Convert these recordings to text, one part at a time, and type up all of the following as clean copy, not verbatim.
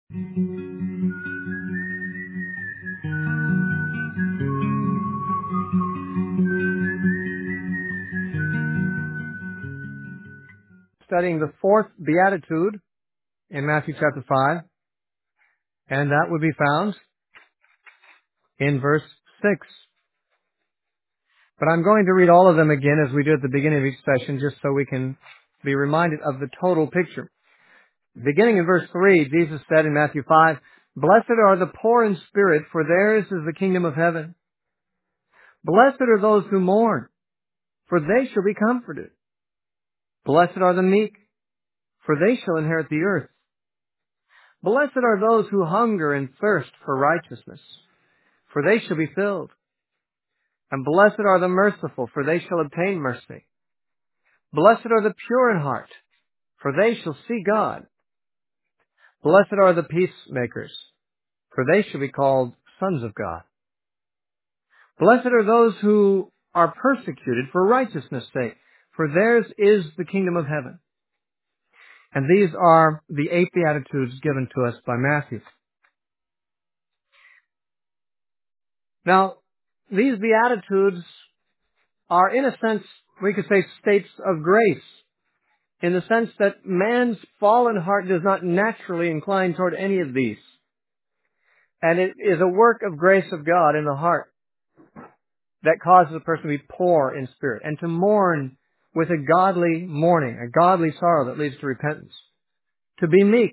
Studying the fourth beatitude in Matthew chapter 5, and that would be found in verse 6. But I'm going to read all of them again as we do at the beginning of each session, just so we can be reminded of the total picture. Beginning in verse 3, Jesus said in Matthew 5, "Blessed are the poor in spirit, for theirs is the kingdom of heaven. Blessed are those who mourn, for they shall be comforted. Blessed are the meek, for they shall inherit the earth. Blessed are those who hunger and thirst for righteousness, for they shall be filled. And blessed are the merciful, for they shall obtain mercy. Blessed are the pure in heart, for they shall see God. Blessed are the peacemakers, for they shall be called sons of God. Blessed are those who are persecuted for righteousness' sake, for theirs is the kingdom of heaven." And these are the 8 Beatitudes given to us by Matthew. Now, these Beatitudes are, in a sense, we could say states of grace, in the sense that man's fallen heart does not naturally incline toward any of these. And it is a work of grace of God in the heart that causes a person to be poor in spirit and to mourn with a godly mourning, a godly sorrow that leads to repentance. To be meek,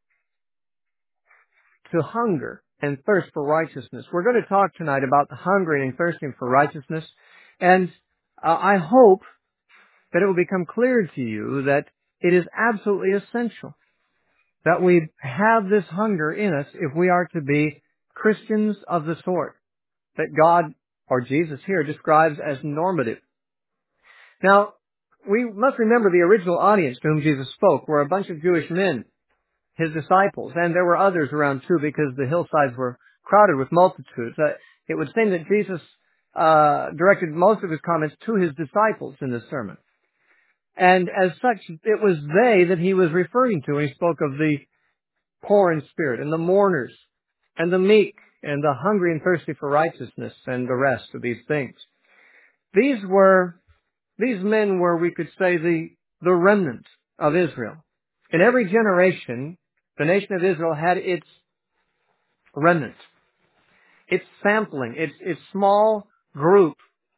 to hunger and thirst for righteousness. We're going to talk tonight about hungering and thirsting for righteousness. And I hope that it will become clear to you that it is absolutely essential that we have this hunger in us if we are to be Christians of the sort that God, or Jesus here, describes as normative. Now, we must remember the original audience to whom Jesus spoke were a bunch of Jewish men, his disciples, and there were others around too because the hillsides were crowded with multitudes. It would seem that Jesus directed most of his comments to his disciples in this sermon. And as such, it was they that he was referring to when he spoke of the poor in spirit and the mourners and the meek and the hungry and thirsty for righteousness and the rest of these things. These men were, we could say, the remnant of Israel. In every generation, the nation of Israel had its remnant, its sampling, its small group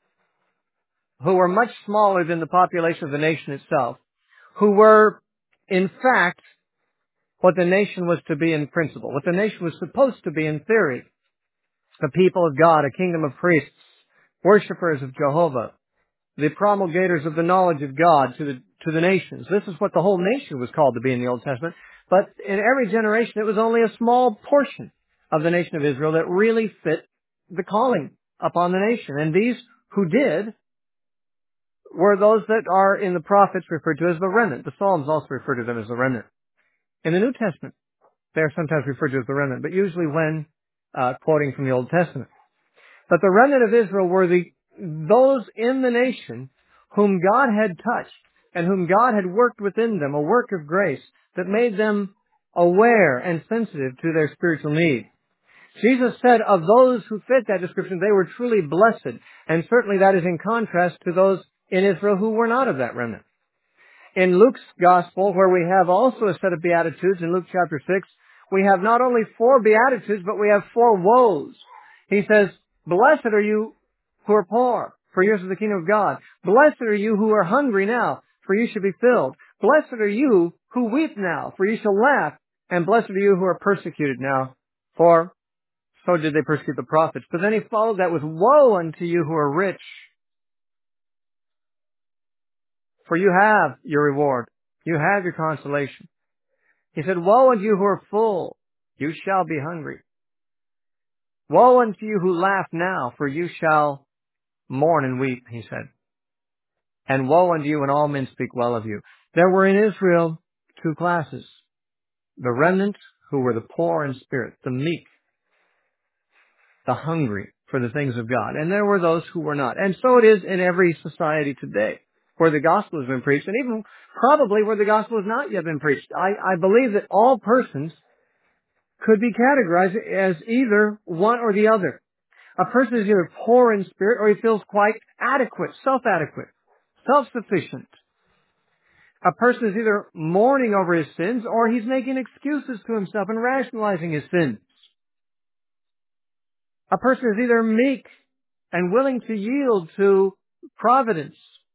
who were much smaller than the population of the nation itself, who were, in fact, what the nation was to be in principle, what the nation was supposed to be in theory. The people of God, a kingdom of priests, worshipers of Jehovah, the promulgators of the knowledge of God to the nations. This is what the whole nation was called to be in the Old Testament. But in every generation, it was only a small portion of the nation of Israel that really fit the calling upon the nation. And these who did were those that are in the prophets referred to as the remnant. The Psalms also refer to them as the remnant. In the New Testament, they are sometimes referred to as the remnant, but usually when quoting from the Old Testament. But the remnant of Israel were those in the nation whom God had touched and whom God had worked within them, a work of grace that made them aware and sensitive to their spiritual needs. Jesus said of those who fit that description, they were truly blessed. And certainly that is in contrast to those in Israel who were not of that remnant. In Luke's Gospel, where we have also a set of Beatitudes, in Luke chapter 6, we have not only 4 Beatitudes, but we have 4 woes. He says, "Blessed are you who are poor, for yours is the kingdom of God. Blessed are you who are hungry now, for you shall be filled. Blessed are you who weep now, for you shall laugh. And blessed are you who are persecuted now, for so did they persecute the prophets." But then he followed that with, "Woe unto you who are rich, for you have your reward. You have your consolation." He said, "Woe unto you who are full, you shall be hungry. Woe unto you who laugh now, for you shall mourn and weep," he said. "And woe unto you when all men speak well of you." There were in Israel 2 classes. The remnant, who were the poor in spirit, the meek, the hungry for the things of God. And there were those who were not. And so it is in every society today, where the gospel has been preached, and even probably where the gospel has not yet been preached. I believe that all persons could be categorized as either one or the other. A person is either poor in spirit or he feels quite adequate, self-adequate, self-sufficient. A person is either mourning over his sins or he's making excuses to himself and rationalizing his sins. A person is either meek and willing to yield to providence,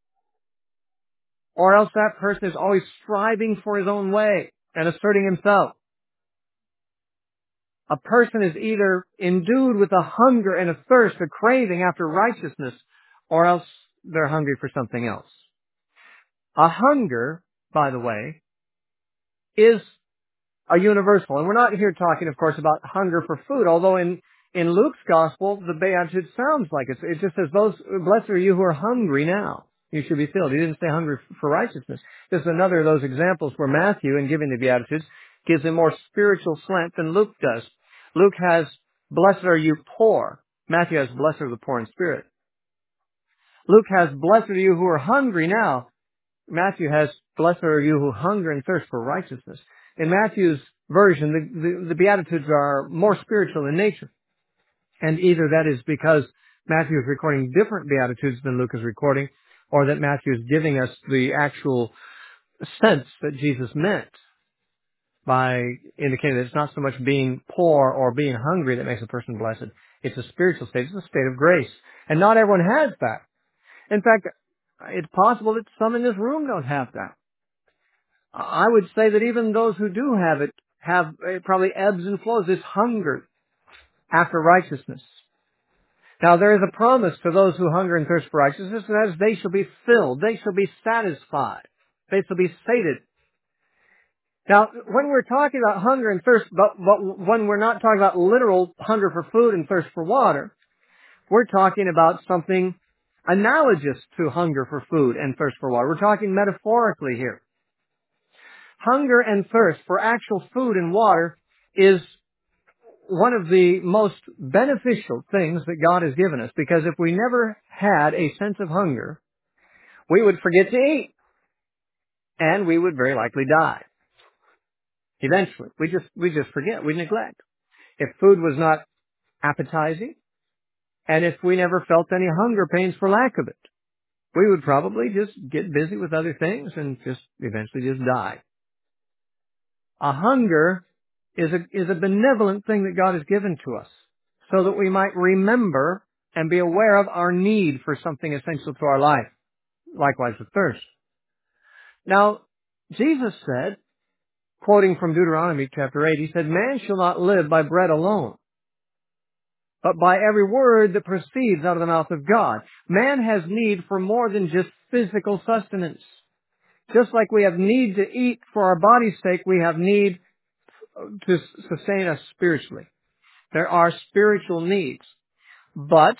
or else that person is always striving for his own way and asserting himself. A person is either endued with a hunger and a thirst, a craving after righteousness, or else they're hungry for something else. A hunger, by the way, is a universal. And we're not here talking, of course, about hunger for food, although in Luke's gospel, the Beatitude sounds like it. It just says, blessed are you who are hungry now. You should be filled. He didn't say hungry for righteousness. This is another of those examples where Matthew, in giving the Beatitudes, gives a more spiritual slant than Luke does. Luke has, blessed are you poor. Matthew has, blessed are the poor in spirit. Luke has, blessed are you who are hungry now. Matthew has, blessed are you who hunger and thirst for righteousness. In Matthew's version, the Beatitudes are more spiritual in nature. And either that is because Matthew is recording different Beatitudes than Luke is recording, or that Matthew is giving us the actual sense that Jesus meant by indicating that it's not so much being poor or being hungry that makes a person blessed. It's a spiritual state. It's a state of grace. And not everyone has that. In fact, it's possible that some in this room don't have that. I would say that even those who do have it have probably ebbs and flows, this hunger after righteousness. Now there is a promise to those who hunger and thirst for righteousness, and that is they shall be filled, they shall be satisfied, they shall be sated. Now, when we're talking about hunger and thirst, but when we're not talking about literal hunger for food and thirst for water, we're talking about something analogous to hunger for food and thirst for water. We're talking metaphorically here. Hunger and thirst for actual food and water is one of the most beneficial things that God has given us, because if we never had a sense of hunger, we would forget to eat, and we would very likely die. Eventually. We just forget. We neglect. If food was not appetizing, and if we never felt any hunger pains for lack of it, we would probably just get busy with other things and just eventually just die. A hunger is a benevolent thing that God has given to us so that we might remember and be aware of our need for something essential to our life. Likewise with thirst. Now, Jesus said, quoting from Deuteronomy chapter 8, he said, man shall not live by bread alone, but by every word that proceeds out of the mouth of God. Man has need for more than just physical sustenance. Just like we have need to eat for our body's sake, we have need to sustain us spiritually. There are spiritual needs, but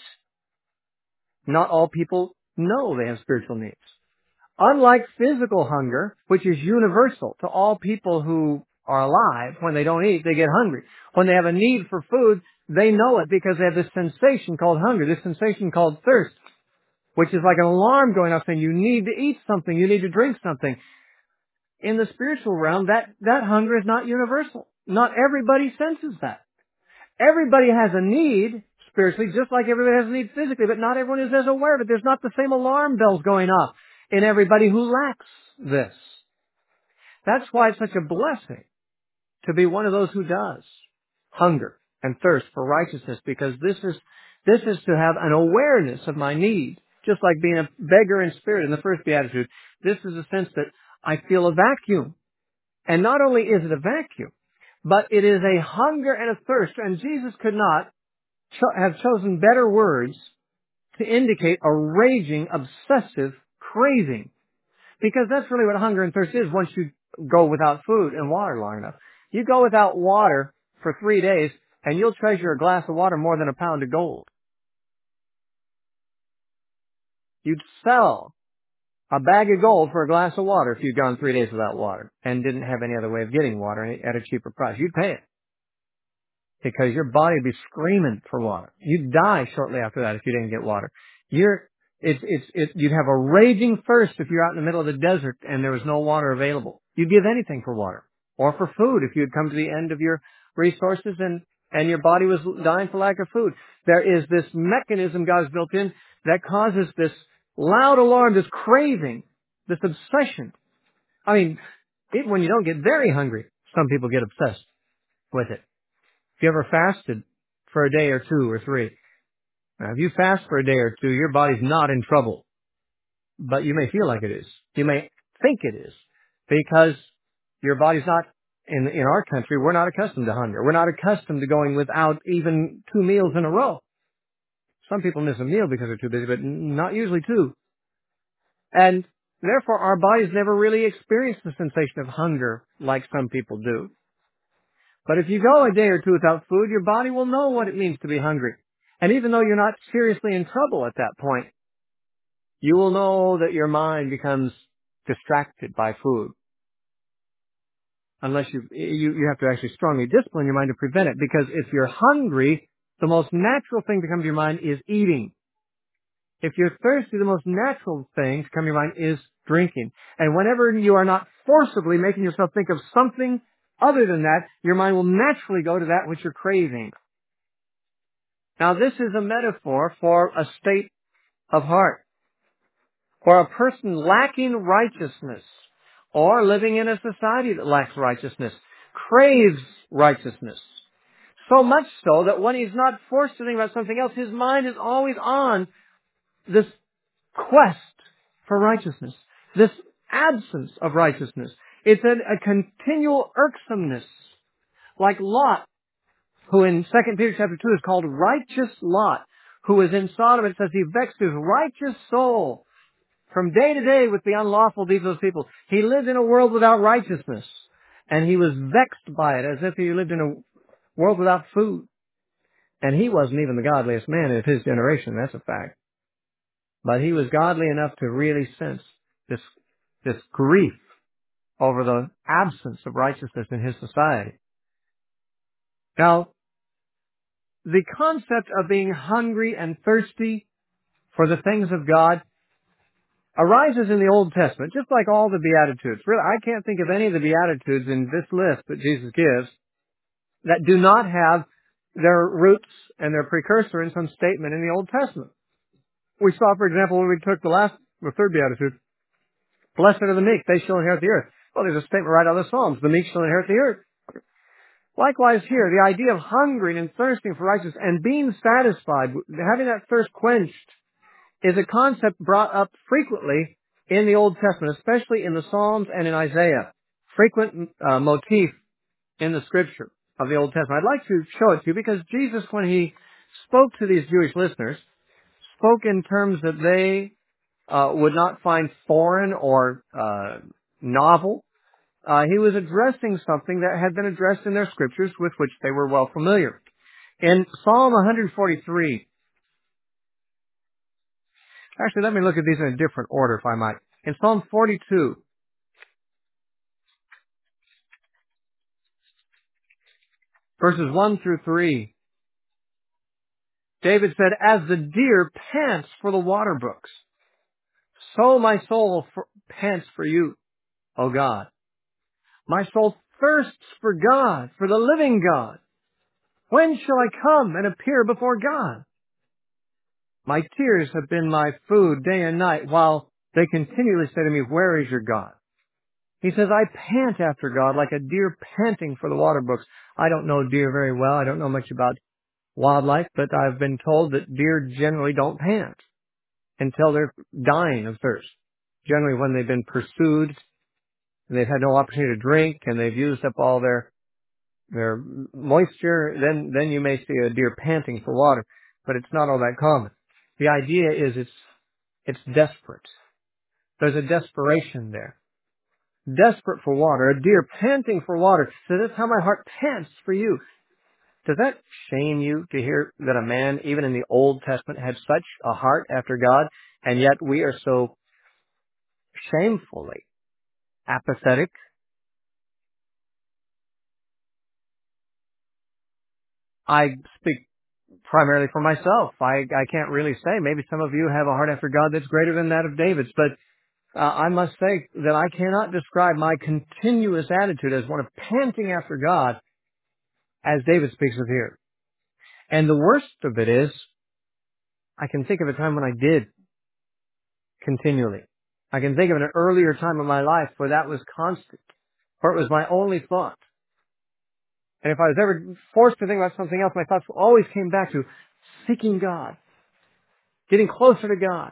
not all people know they have spiritual needs. Unlike physical hunger, which is universal to all people who are alive, when they don't eat, they get hungry. When they have a need for food, they know it because they have this sensation called hunger, this sensation called thirst, which is like an alarm going off saying you need to eat something, you need to drink something. In the spiritual realm, that hunger is not universal. Not everybody senses that. Everybody has a need spiritually, just like everybody has a need physically, but not everyone is as aware of it. There's not the same alarm bells going off in everybody who lacks this. That's why it's such a blessing to be one of those who does hunger and thirst for righteousness, because this is to have an awareness of my need. Just like being a beggar in spirit in the first beatitude, this is a sense that I feel a vacuum. And not only is it a vacuum, but it is a hunger and a thirst. And Jesus could not have chosen better words to indicate a raging, obsessive craving. Because that's really what hunger and thirst is once you go without food and water long enough. You go without water for 3 days, and you'll treasure a glass of water more than a pound of gold. You'd sell a bag of gold for a glass of water if you'd gone 3 days without water and didn't have any other way of getting water at a cheaper price. You'd pay it, because your body would be screaming for water. You'd die shortly after that if you didn't get water. You'd have a raging thirst if you're out in the middle of the desert and there was no water available. You'd give anything for water or for food if you'd come to the end of your resources and your body was dying for lack of food. There is this mechanism God has built in that causes this loud alarm, this craving, this obsession. I mean, even when you don't get very hungry, some people get obsessed with it. If you ever fasted for a day or two or three, now if you fast for a day or two, your body's not in trouble, but you may feel like it is. You may think it is because your body's not, in our country, we're not accustomed to hunger. We're not accustomed to going without even 2 meals in a row. Some people miss a meal because they're too busy, but not usually two. And therefore, our bodies never really experience the sensation of hunger like some people do. But if you go a day or two without food, your body will know what it means to be hungry. And even though you're not seriously in trouble at that point, you will know that your mind becomes distracted by food. Unless you have to actually strongly discipline your mind to prevent it. Because if you're hungry, the most natural thing to come to your mind is eating. If you're thirsty, the most natural thing to come to your mind is drinking. And whenever you are not forcibly making yourself think of something other than that, your mind will naturally go to that which you're craving. Now, this is a metaphor for a state of heart, for a person lacking righteousness or living in a society that lacks righteousness, craves righteousness. So much so that when he's not forced to think about something else, his mind is always on this quest for righteousness, this absence of righteousness. It's a continual irksomeness, like Lot, who in 2 Peter chapter 2 is called righteous Lot, who was in Sodom. It says he vexed his righteous soul from day to day with the unlawful deeds of those people. He lived in a world without righteousness, and he was vexed by it as if he lived in a world without food. And he wasn't even the godliest man of his generation, that's a fact. But he was godly enough to really sense this grief over the absence of righteousness in his society. Now, the concept of being hungry and thirsty for the things of God arises in the Old Testament, just like all the Beatitudes. Really, I can't think of any of the Beatitudes in this list that Jesus gives that do not have their roots and their precursor in some statement in the Old Testament. We saw, for example, when we took the third Beatitude, blessed are the meek, they shall inherit the earth. Well, there's a statement right out of the Psalms, the meek shall inherit the earth. Likewise here, the idea of hungering and thirsting for righteousness and being satisfied, having that thirst quenched, is a concept brought up frequently in the Old Testament, especially in the Psalms and in Isaiah. Frequent motif in the Scripture of the Old Testament. I'd like to show it to you because Jesus, when he spoke to these Jewish listeners, spoke in terms that they would not find foreign or novel. He was addressing something that had been addressed in their Scriptures with which they were well familiar. In Psalm 143, actually, let me look at these in a different order, if I might. In Psalm 42, verses 1 through 3, David said, as the deer pants for the water brooks, so my soul pants for you, O God. My soul thirsts for God, for the living God. When shall I come and appear before God? My tears have been my food day and night, while they continually say to me, where is your God? He says, I pant after God like a deer panting for the water brooks. I don't know deer very well. I don't know much about wildlife, but I've been told that deer generally don't pant until they're dying of thirst. Generally when they've been pursued, and they've had no opportunity to drink, and they've used up all their moisture, then you may see a deer panting for water, but it's not all that common. The idea is it's desperate. There's a desperation there. Desperate for water, a deer panting for water. So that's how my heart pants for you. Does that shame you to hear that a man, even in the Old Testament, had such a heart after God, and yet we are so shamefully apathetic? I speak primarily for myself. I can't really say. Maybe some of you have a heart after God that's greater than that of David's, but I must say that I cannot describe my continuous attitude as one of panting after God as David speaks of here. And the worst of it is, I can think of a time when I did continually. I can think of an earlier time in my life where that was constant, where it was my only thought. And if I was ever forced to think about something else, my thoughts always came back to seeking God, getting closer to God,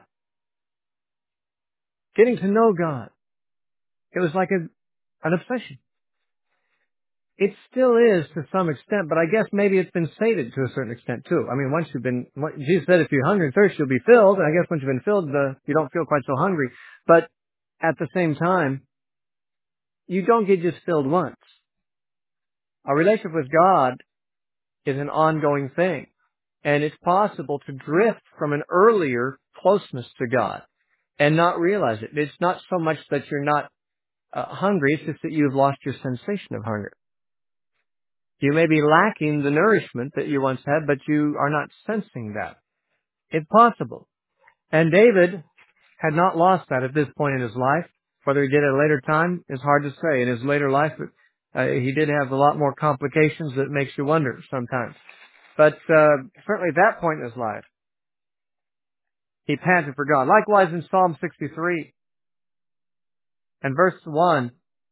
getting to know God. It was like an obsession. It still is to some extent, but I guess maybe it's been sated to a certain extent too. I mean, Jesus said if you're hungry and thirsty, you'll be filled. And I guess once you've been filled, you don't feel quite so hungry. But at the same time, you don't get just filled once. A relationship with God is an ongoing thing. And it's possible to drift from an earlier closeness to God and not realize it. It's not so much that you're not hungry, it's just that you've lost your sensation of hunger. You may be lacking the nourishment that you once had, but you are not sensing that. It's possible. And David had not lost that at this point in his life. Whether he did at a later time is hard to say. In his later life, he did have a lot more complications that makes you wonder sometimes. But certainly at that point in his life, he panted for God. Likewise in Psalm 63 and verse 1,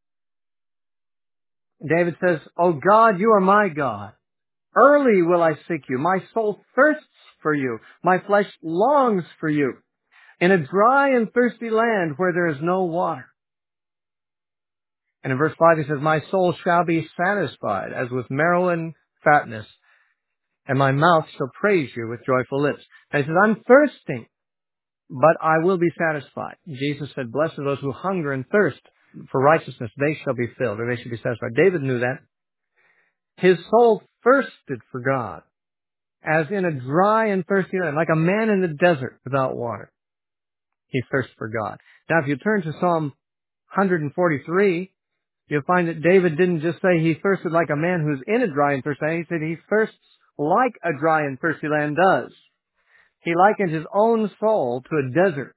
David says, "O God, you are my God. Early will I seek you. My soul thirsts for you. My flesh longs for you in a dry and thirsty land where there is no water." And in verse 5 he says, "My soul shall be satisfied as with marrow and fatness, and my mouth shall praise you with joyful lips." And he says, "I'm thirsting, but I will be satisfied." Jesus said, "Blessed are those who hunger and thirst for righteousness. They shall be filled," or they shall be satisfied. David knew that. His soul thirsted for God, as in a dry and thirsty land, like a man in the desert without water. He thirsts for God. Now, if you turn to Psalm 143, you'll find that David didn't just say he thirsted like a man who's in a dry and thirsty land. He said he thirsts like a dry and thirsty land does. He likened his own soul to a desert,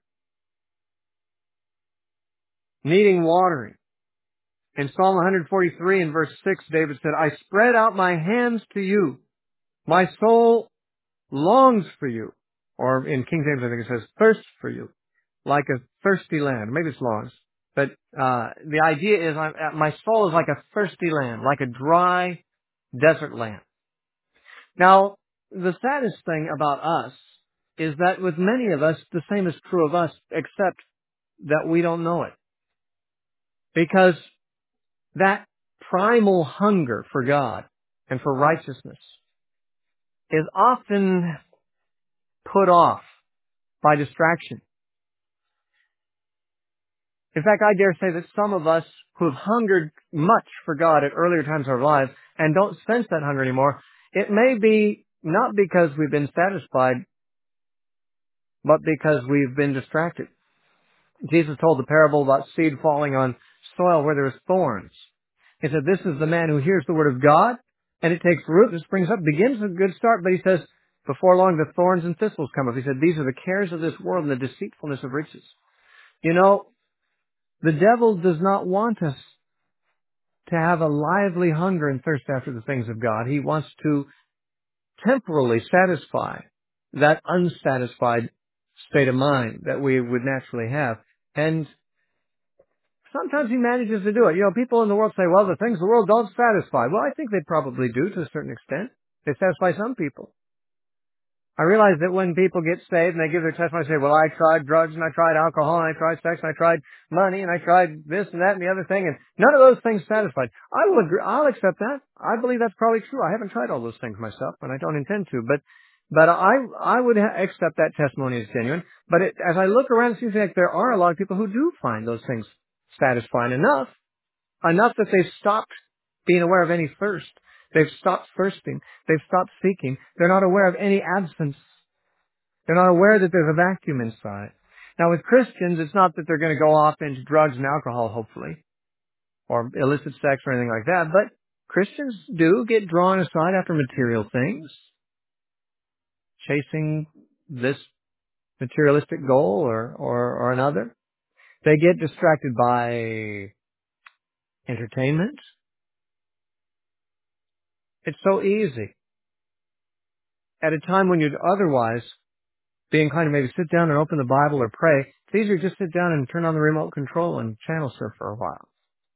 needing watering. In Psalm 143 and verse 6, David said, "I spread out my hands to you. My soul longs for you." Or in King James, I think it says, "thirsts for you," like a thirsty land. Maybe it's longs. But the idea is my soul is like a thirsty land, like a dry desert land. Now, the saddest thing about us is that with many of us, the same is true of us, except that we don't know it. Because that primal hunger for God and for righteousness is often put off by distraction. In fact, I dare say that some of us who have hungered much for God at earlier times of our lives and don't sense that hunger anymore, it may be not because we've been satisfied, but because we've been distracted. Jesus told the parable about seed falling on soil where there's thorns. He said, "This is the man who hears the word of God, and it takes root and springs up, begins with a good start," but he says, "Before long the thorns and thistles come up." He said, "These are the cares of this world and the deceitfulness of riches." You know, the devil does not want us to have a lively hunger and thirst after the things of God. He wants to temporarily satisfy that unsatisfied state of mind that we would naturally have. And sometimes he manages to do it. You know, people in the world say, "Well, the things of the world don't satisfy." Well, I think they probably do to a certain extent. They satisfy some people. I realize that when people get saved and they give their testimony, they say, "Well, I tried drugs and I tried alcohol and I tried sex and I tried money and I tried this and that and the other thing, and none of those things satisfied." I will agree. I'll accept that. I believe that's probably true. I haven't tried all those things myself, and I don't intend to. But I would accept that testimony as genuine. But as I look around, it seems like there are a lot of people who do find those things satisfying enough that they've stopped being aware of any thirst. They've stopped thirsting. They've stopped seeking. They're not aware of any absence. They're not aware that there's a vacuum inside. Now with Christians, it's not that they're going to go off into drugs and alcohol, hopefully, or illicit sex or anything like that, but Christians do get drawn aside after material things, chasing this materialistic goal or another. They get distracted by entertainment. It's so easy. At a time when you'd otherwise be inclined to maybe sit down and open the Bible or pray, it's easier to just sit down and turn on the remote control and channel surf for a while.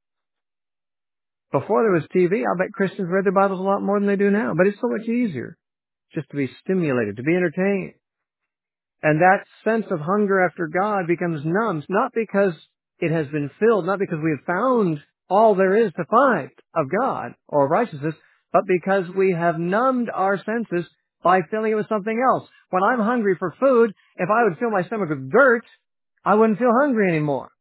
Before there was TV, I bet Christians read their Bibles a lot more than they do now. But it's so much easier just to be stimulated, to be entertained. And that sense of hunger after God becomes numbed, not because it has been filled, not because we have found all there is to find of God or righteousness, but because we have numbed our senses by filling it with something else. When I'm hungry for food, if I would fill my stomach with dirt, I wouldn't feel hungry anymore.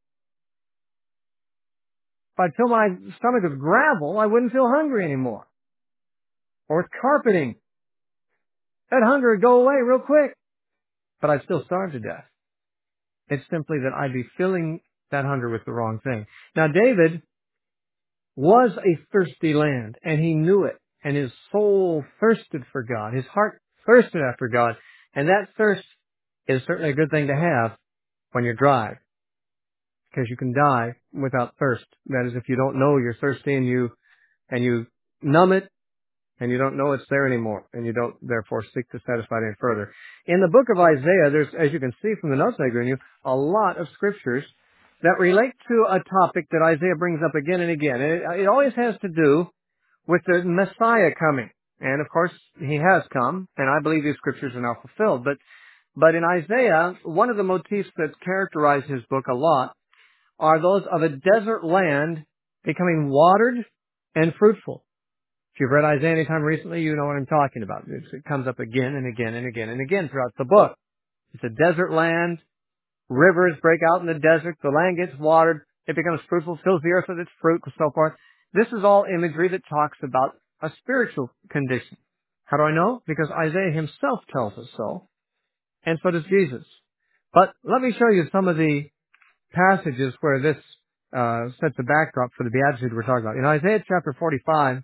If I'd fill my stomach with gravel, I wouldn't feel hungry anymore. Or with carpeting. That hunger would go away real quick, but I'd still starve to death. It's simply that I'd be filling that hunger with the wrong thing. Now, David was a thirsty land, and he knew it, and his soul thirsted for God. His heart thirsted after God, and that thirst is certainly a good thing to have when you're dry, because you can die without thirst. That is, if you don't know you're thirsty and you numb it, and you don't know it's there anymore, and you don't therefore seek to satisfy it any further. In the book of Isaiah, there's, as you can see from the notes I gave you, a lot of scriptures that relate to a topic that Isaiah brings up again and again. And it always has to do with the Messiah coming. And of course, he has come, and I believe these scriptures are now fulfilled. But in Isaiah, one of the motifs that characterize his book a lot are those of a desert land becoming watered and fruitful. If you've read Isaiah any time recently, you know what I'm talking about. It comes up again and again and again and again throughout the book. It's a desert land. Rivers break out in the desert. The land gets watered. It becomes fruitful, fills the earth with its fruit, and so forth. This is all imagery that talks about a spiritual condition. How do I know? Because Isaiah himself tells us so, and so does Jesus. But let me show you some of the passages where this sets the backdrop for the Beatitude we're talking about. In Isaiah chapter 45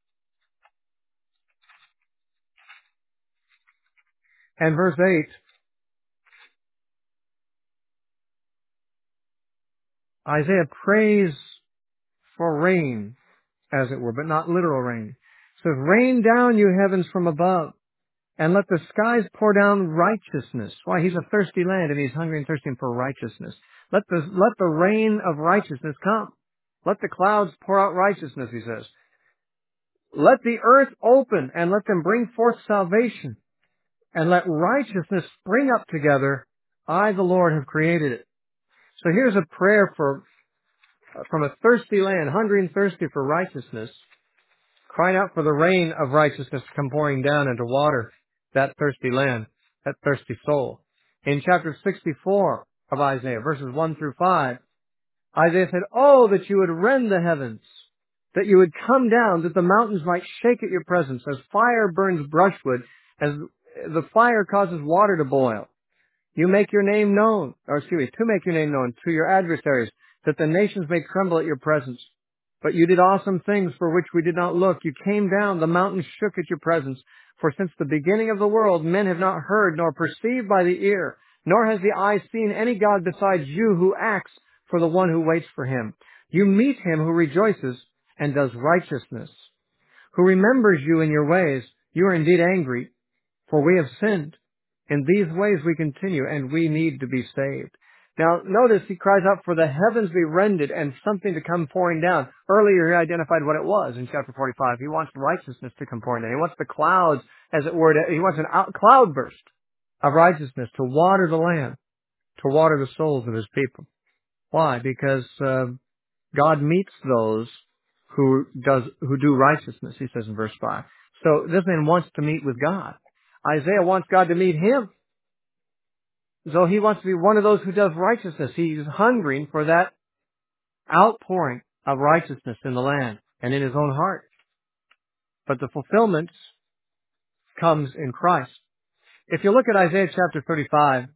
and verse 8, Isaiah prays for rain, as it were, but not literal rain. It says, "Rain down, you heavens from above, and let the skies pour down righteousness." Why? He's a thirsty land, and he's hungry and thirsting for righteousness. Let the rain of righteousness come. Let the clouds pour out righteousness, he says. Let the earth open, and let them bring forth salvation, and let righteousness spring up together. I, the Lord, have created it. So here's a prayer from a thirsty land, hungry and thirsty for righteousness, crying out for the rain of righteousness to come pouring down and to water that thirsty land, that thirsty soul. In chapter 64 of Isaiah, verses 1 through 5, Isaiah said, "Oh, that you would rend the heavens, that you would come down, that the mountains might shake at your presence, as fire burns brushwood, as the fire causes water to boil. You make your name known, to make your name known to your adversaries, that the nations may tremble at your presence. But you did awesome things for which we did not look. You came down, the mountains shook at your presence. For since the beginning of the world, men have not heard, nor perceived by the ear, nor has the eye seen any God besides you who acts for the one who waits for him. You meet him who rejoices and does righteousness, who remembers you in your ways. You are indeed angry, for we have sinned. In these ways we continue, and we need to be saved." Now, notice he cries out for the heavens be rended and something to come pouring down. Earlier, he identified what it was in chapter 45. He wants righteousness to come pouring down. He wants the clouds, as it were, he wants an cloudburst of righteousness to water the land, to water the souls of his people. Why? Because God meets those who do righteousness, he says in verse 5. So this man wants to meet with God. Isaiah wants God to meet him. So he wants to be one of those who does righteousness. He's hungering for that outpouring of righteousness in the land and in his own heart. But the fulfillment comes in Christ. If you look at Isaiah chapter 35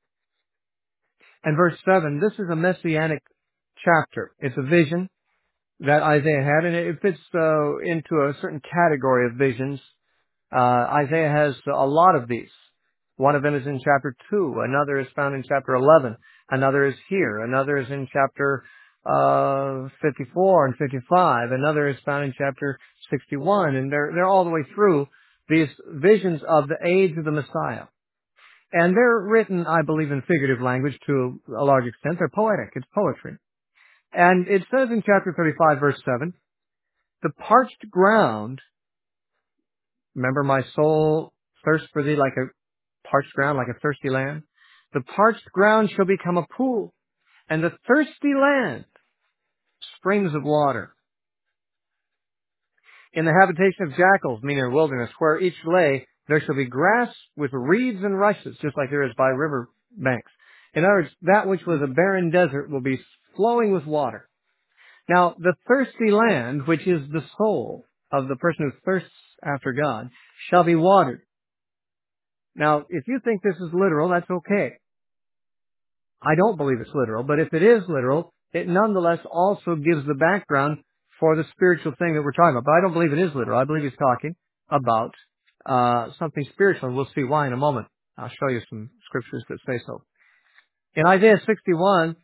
and verse 7, this is a messianic chapter. It's a vision that Isaiah had, and it fits into a certain category of visions. Isaiah has a lot of these. One of them is in chapter 2. Another is found in chapter 11. Another is here. Another is in chapter 54 and 55. Another is found in chapter 61, and they're all the way through these visions of the age of the Messiah. And they're written, I believe, in figurative language to a large extent. They're poetic. It's poetry. And it says in chapter 35, verse 7, the parched ground, remember my soul thirsts for thee like a parched ground, like a thirsty land. The parched ground shall become a pool, and the thirsty land springs of water. In the habitation of jackals, meaning a wilderness, where each lay, there shall be grass with reeds and rushes, just like there is by river banks. In other words, that which was a barren desert will be flowing with water. Now, the thirsty land, which is the soul of the person who thirsts after God, shall be watered. Now, if you think this is literal, that's okay. I don't believe it's literal, but if it is literal, it nonetheless also gives the background for the spiritual thing that we're talking about. But I don't believe it is literal. I believe he's talking about something spiritual, and we'll see why in a moment. I'll show you some scriptures that say so. In Isaiah 61,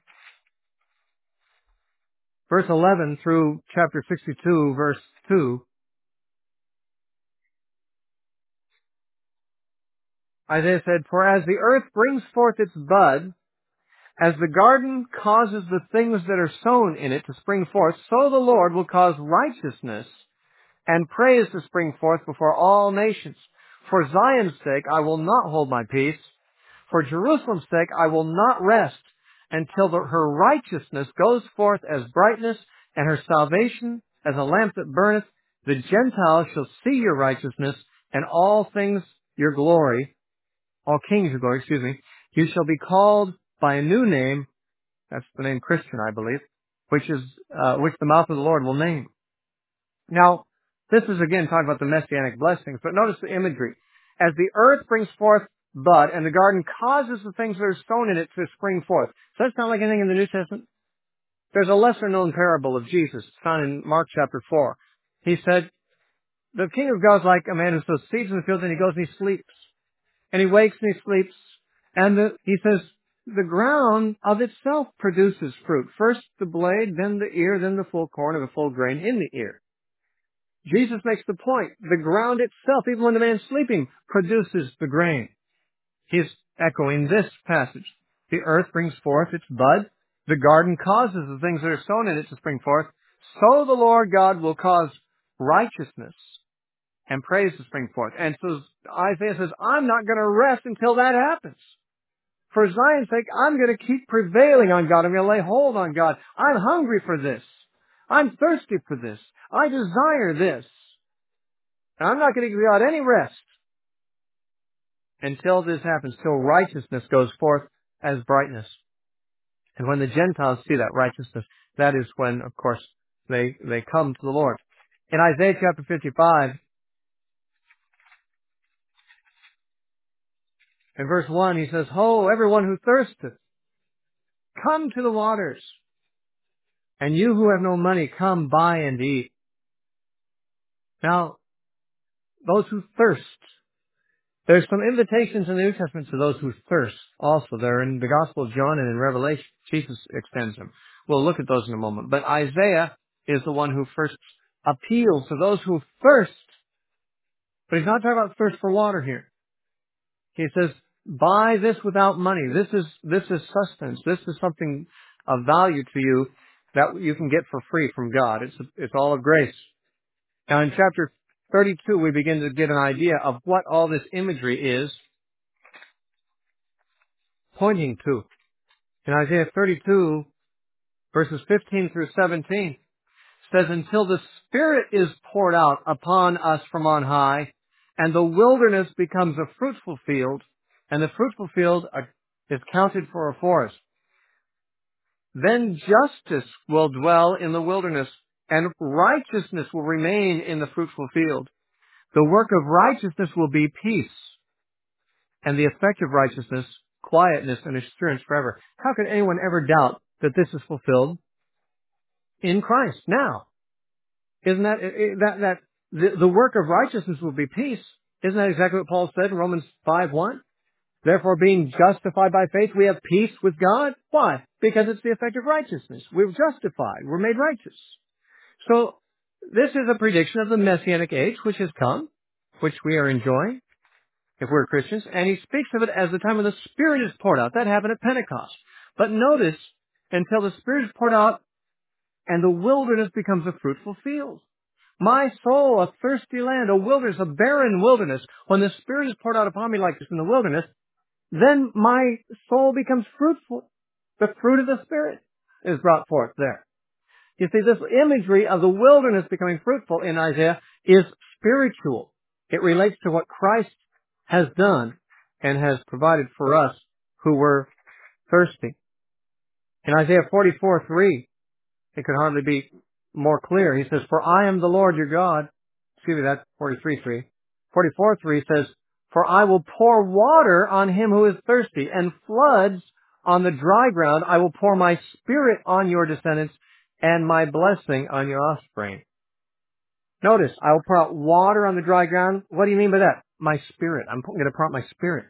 verse 11 through chapter 62, verse 2, Isaiah said, for as the earth brings forth its bud, as the garden causes the things that are sown in it to spring forth, so the Lord will cause righteousness and praise to spring forth before all nations. For Zion's sake I will not hold my peace. For Jerusalem's sake I will not rest until her righteousness goes forth as brightness and her salvation as a lamp that burneth. The Gentiles shall see your righteousness and all things your glory, all kings your glory, excuse me. You shall be called by a new name. That's the name Christian, I believe, which the mouth of the Lord will name. Now, this is again talking about the messianic blessings, but notice the imagery. As the earth brings forth bud, and the garden causes the things that are sown in it to spring forth. Does that sound like anything in the New Testament? There's a lesser known parable of Jesus. It's found in Mark chapter 4. He said, the kingdom of God is like a man who sows seeds in the field, and he goes and he sleeps. And he wakes and he sleeps. And he says, the ground of itself produces fruit. First the blade, then the ear, then the full corn or the full grain in the ear. Jesus makes the point. The ground itself, even when the man's sleeping, produces the grain. He's echoing this passage. The earth brings forth its bud. The garden causes the things that are sown in it to spring forth. So the Lord God will cause righteousness and praise to spring forth. And so Isaiah says, I'm not going to rest until that happens. For Zion's sake, I'm going to keep prevailing on God. I'm going to lay hold on God. I'm hungry for this. I'm thirsty for this. I desire this. And I'm not going to give God any rest until this happens, till righteousness goes forth as brightness. And when the Gentiles see that righteousness, that is when, of course, they come to the Lord. In Isaiah chapter 55, in verse 1, he says, Ho, everyone who thirsteth, come to the waters. And you who have no money, come buy and eat. Now, those who thirst, there's some invitations in the New Testament to those who thirst also. They're in the Gospel of John and in Revelation. Jesus extends them. We'll look at those in a moment. But Isaiah is the one who first appeals to those who thirst. But he's not talking about thirst for water here. He says, buy this without money. This is sustenance. This is something of value to you that you can get for free from God. It's all of grace. Now in chapter 32, we begin to get an idea of what all this imagery is pointing to. In Isaiah 32, verses 15 through 17, says, until the Spirit is poured out upon us from on high, and the wilderness becomes a fruitful field, and the fruitful field is counted for a forest. Then justice will dwell in the wilderness, and righteousness will remain in the fruitful field. The work of righteousness will be peace, and the effect of righteousness, quietness and assurance forever. How can anyone ever doubt that this is fulfilled in Christ now? Isn't that the work of righteousness will be peace? Isn't that exactly what Paul said in Romans 5:1? Therefore, being justified by faith, we have peace with God. Why? Because it's the effect of righteousness. We're justified. We're made righteous. So, this is a prediction of the Messianic age, which has come, which we are enjoying, if we're Christians, and he speaks of it as the time when the Spirit is poured out. That happened at Pentecost. But notice, until the Spirit is poured out and the wilderness becomes a fruitful field. My soul, a thirsty land, a wilderness, a barren wilderness. When the Spirit is poured out upon me like this in the wilderness, then my soul becomes fruitful. The fruit of the Spirit is brought forth there. You see, this imagery of the wilderness becoming fruitful in Isaiah is spiritual. It relates to what Christ has done and has provided for us who were thirsty. In Isaiah 44:3, it could hardly be more clear. He says, "For I am the Lord your God." Excuse me, that's 43:3. 44:3 says, "For I will pour water on him who is thirsty, and floods on the dry ground. I will pour my Spirit on your descendants, and my blessing on your offspring." Notice, I will pour out water on the dry ground. What do you mean by that? My Spirit. I'm going to pour out my Spirit.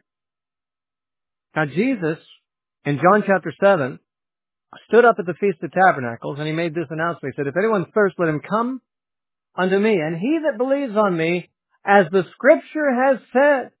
Now, Jesus, in John chapter 7, stood up at the Feast of Tabernacles, and he made this announcement. He said, "If anyone thirsts, let him come unto me. And he that believes on me, as the Scripture has said,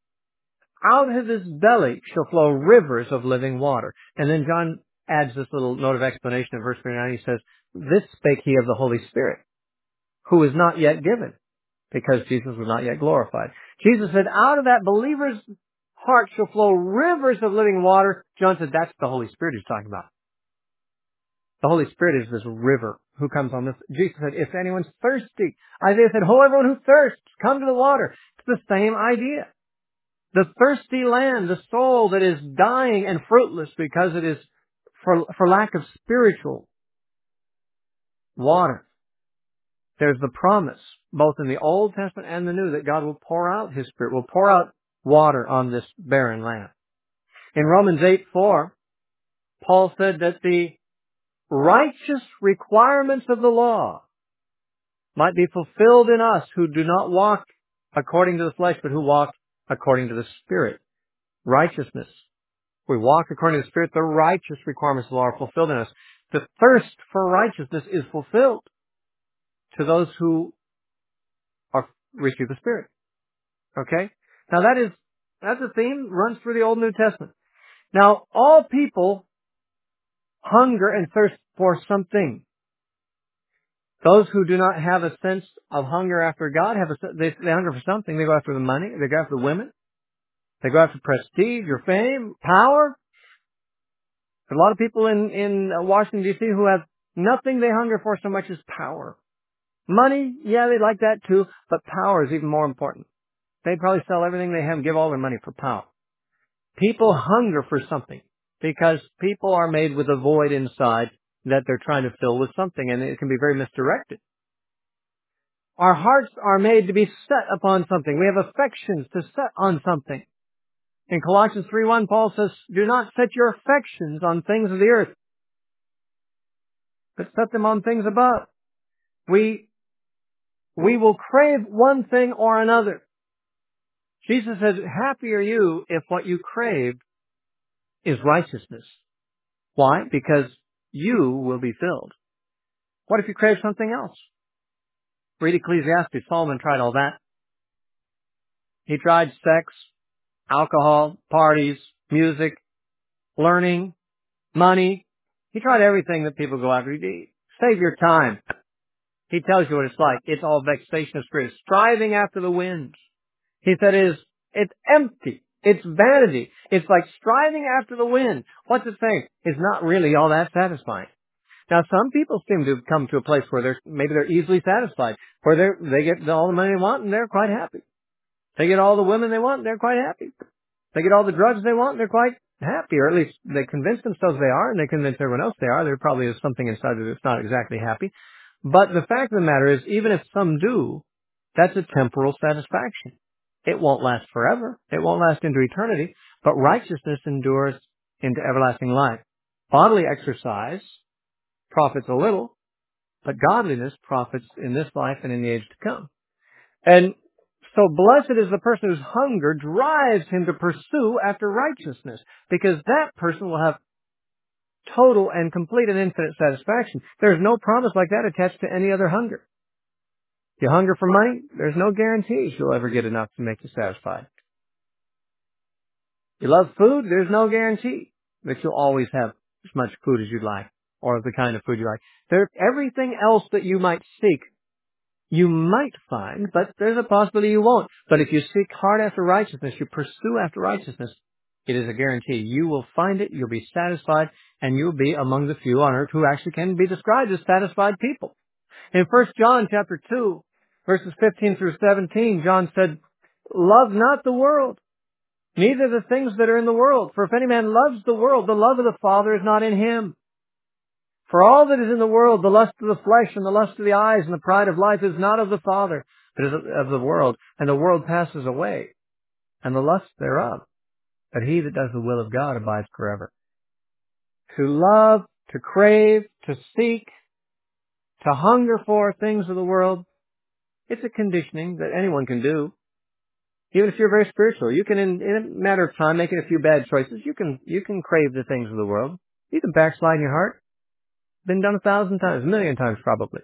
out of his belly shall flow rivers of living water." And then John adds this little note of explanation in verse 39. He says, "This spake he of the Holy Spirit, who is not yet given," because Jesus was not yet glorified. Jesus said, "Out of that believer's heart shall flow rivers of living water." John said, that's the Holy Spirit he's talking about. The Holy Spirit is this river who comes on this. Jesus said, "If anyone's thirsty." Isaiah said, "Ho, everyone who thirsts, come to the water." It's the same idea. The thirsty land, the soul that is dying and fruitless because it is for lack of spiritual water. There's the promise, both in the Old Testament and the New, that God will pour out His Spirit, will pour out water on this barren land. In Romans 8:4, Paul said that the righteous requirements of the law might be fulfilled in us who do not walk according to the flesh, but who walk according to the Spirit. Righteousness. We walk according to the Spirit. The righteous requirements of the law are fulfilled in us. The thirst for righteousness is fulfilled to those who receive the Spirit. Okay? Now that's a theme that runs through the Old and New Testament. Now, all people hunger and thirst for something. Those who do not have a sense of hunger after God they hunger for something. They go after the money. They go after the women. They go after prestige or fame, power. There's a lot of people in Washington, D.C. who have nothing they hunger for so much as power. Money, yeah, they like that too, but power is even more important. They'd probably sell everything they have and give all their money for power. People hunger for something because people are made with a void inside that they're trying to fill with something, and it can be very misdirected. Our hearts are made to be set upon something. We have affections to set on something. In Colossians 3:1, Paul says, "Do not set your affections on things of the earth, but set them on things above." We will crave one thing or another. Jesus says, "Happy are you if what you crave is righteousness." Why? Because you will be filled. What if you crave something else? Read Ecclesiastes. Solomon tried all that. He tried sex, alcohol, parties, music, learning, money. He tried everything that people go after. Save your time. He tells you what it's like. It's all vexation of spirit, striving after the wind. He said it's empty. It's vanity. It's like striving after the wind. What's it saying? It's not really all that satisfying. Now, some people seem to come to a place where maybe they're easily satisfied, where they get all the money they want and they're quite happy. They get all the women they want and they're quite happy. They get all the drugs they want and they're quite happy, or at least they convince themselves they are, and they convince everyone else they are. There probably is something inside that's not exactly happy. But the fact of the matter is, even if some do, that's a temporal satisfaction. It won't last forever. It won't last into eternity. But righteousness endures into everlasting life. Bodily exercise profits a little, but godliness profits in this life and in the age to come. And So blessed is the person whose hunger drives him to pursue after righteousness, because that person will have total and complete and infinite satisfaction. There's no promise like that attached to any other hunger. If you hunger for money, there's no guarantees you'll ever get enough to make you satisfied. You love food, there's no guarantee that you'll always have as much food as you'd like, or the kind of food you like. Everything else that you might seek, you might find, but there's a possibility you won't. But if you seek hard after righteousness, you pursue after righteousness, it is a guarantee. You will find it, you'll be satisfied, and you'll be among the few on earth who actually can be described as satisfied people. In 1 John chapter 2, verses 15 through 17, John said, "Love not the world, neither the things that are in the world. For if any man loves the world, the love of the Father is not in him. For all that is in the world, the lust of the flesh and the lust of the eyes and the pride of life is not of the Father, but is of the world. And the world passes away, and the lust thereof. But he that does the will of God abides forever." To love, to crave, to seek, to hunger for things of the world, it's a conditioning that anyone can do. Even if you're very spiritual, you can, in a matter of time, making a few bad choices, you can crave the things of the world. You can backslide in your heart. Been done 1,000 times, 1,000,000 times probably.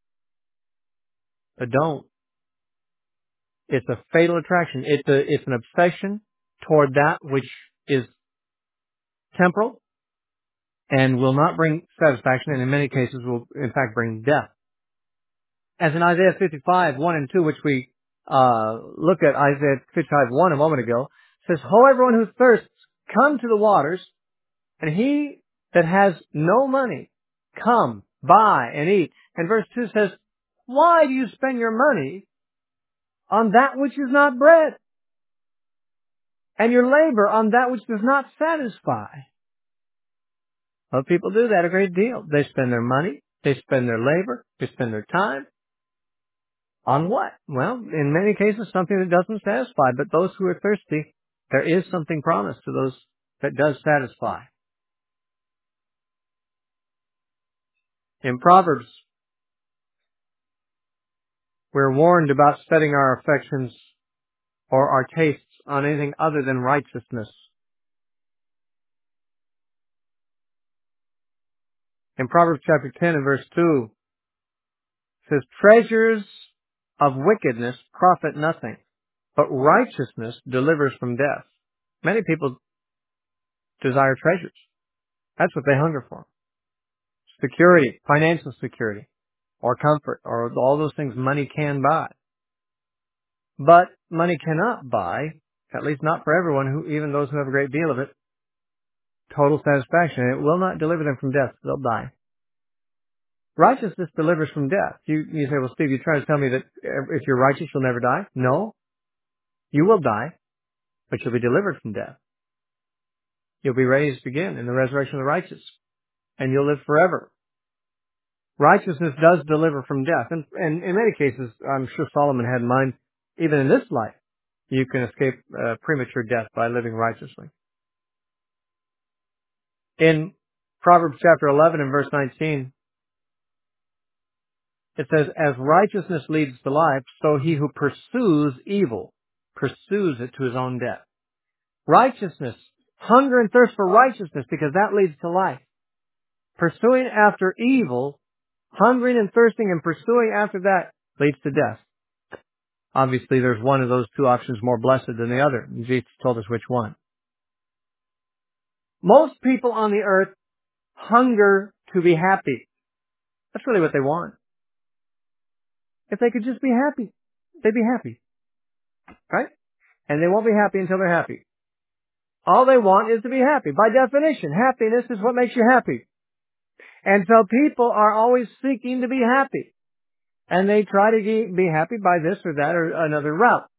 But don't. It's a fatal attraction. It's an obsession toward that which is temporal and will not bring satisfaction, and in many cases will, in fact, bring death. As in Isaiah 55, 1 and 2, which we looked at Isaiah 55, 1 a moment ago, says, "Ho, everyone who thirsts, come to the waters, and he that has no money, come, buy, and eat." And verse 2 says, "Why do you spend your money on that which is not bread, and your labor on that which does not satisfy?" Well, people do that a great deal. They spend their money, they spend their labor, they spend their time. On what? Well, in many cases, something that doesn't satisfy. But those who are thirsty, there is something promised to those that does satisfy. In Proverbs, we're warned about setting our affections or our tastes on anything other than righteousness. In Proverbs chapter 10 and verse 2, it says, "Treasures of wickedness profit nothing, but righteousness delivers from death." Many people desire treasures. That's what they hunger for. Security, financial security, or comfort, or all those things money can buy. But money cannot buy, at least not for everyone, even those who have a great deal of it, total satisfaction. It will not deliver them from death. They'll die. Righteousness delivers from death. You say, "Well, Steve, you're trying to tell me that if you're righteous, you'll never die?" No. You will die, but you'll be delivered from death. You'll be raised again in the resurrection of the righteous, and you'll live forever. Righteousness does deliver from death. And in many cases, I'm sure Solomon had in mind, even in this life, you can escape premature death by living righteously. In Proverbs chapter 11 and verse 19, it says, "As righteousness leads to life, so he who pursues evil pursues it to his own death." Righteousness, hunger and thirst for righteousness, because that leads to life. Pursuing after evil, hungering and thirsting and pursuing after that leads to death. Obviously, there's one of those two options more blessed than the other. Jesus told us which one. Most people on the earth hunger to be happy. That's really what they want. If they could just be happy, they'd be happy. Right? And they won't be happy until they're happy. All they want is to be happy. By definition, happiness is what makes you happy. And so people are always seeking to be happy. And they try to be happy by this or that or another route.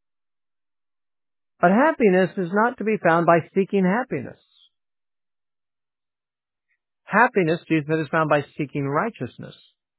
But happiness is not to be found by seeking happiness. Happiness, Jesus said, is found by seeking righteousness.